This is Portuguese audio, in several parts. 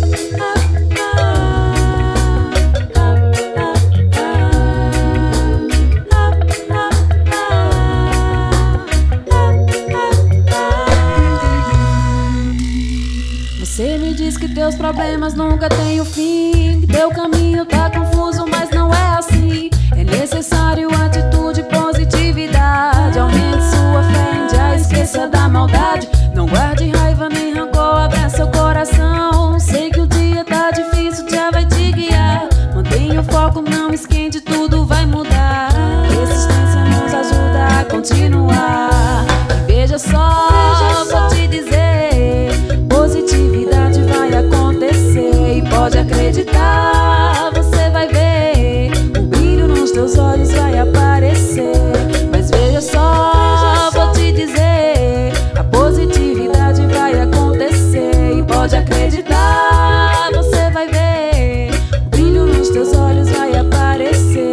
Você me diz que teus problemas nunca têm o fim, que teu caminho tá confuso, mas não é assim. É necessário atitude, positividade. Aumente sua fé, já esqueça da maldade. Não guarde raiva nem rancor, abra seu coração. Sei que o dia tá difícil, já vai te guiar. Mantenha o foco, não esquente, tudo vai mudar. Persistência nos ajuda a continuar. E veja só, vou te dizer, positividade vai acontecer. E pode acreditar, você vai ver, o brilho nos teus olhos vai aparecer. Mas veja só, vou te dizer, a positividade vai acontecer. E pode acreditar, você vai ver, o brilho nos teus olhos vai aparecer.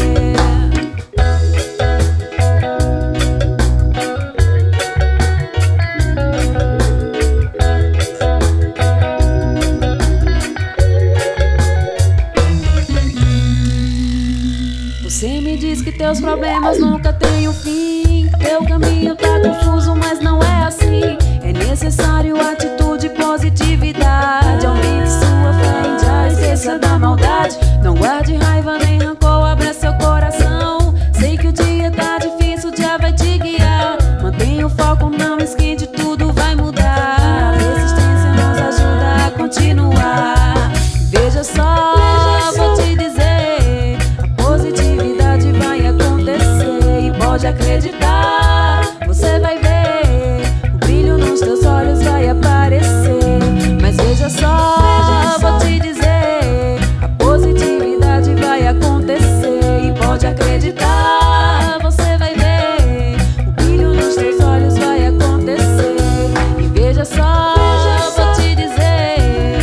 Você me diz que teus problemas nunca têm um fim, teu caminho tá confuso, mas não é assim. É necessário atitude, positividade. Aumente sua fé, já esqueça da maldade. Não guarde raiva nem rancor, abra seu coração. Sei que o dia tá difícil, já vai te guiar. Mantenha o foco, não esquente, tudo vai mudar. A persistência nos ajuda a continuar. Veja só, vou te dizer, a positividade vai acontecer. E pode acreditar, você vai ver, o brilho nos teus olhos vai aparecer. Mas veja só, vou te dizer, a positividade vai acontecer. E pode acreditar, você vai ver, o brilho nos teus olhos vai acontecer. E veja só, vou te dizer,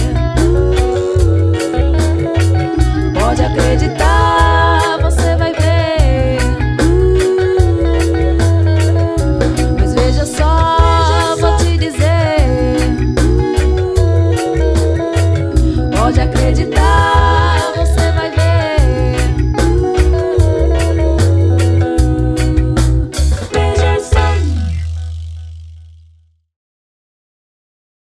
pode acreditar, você vai ver. Mas veja só, vou te dizer, pode acreditar.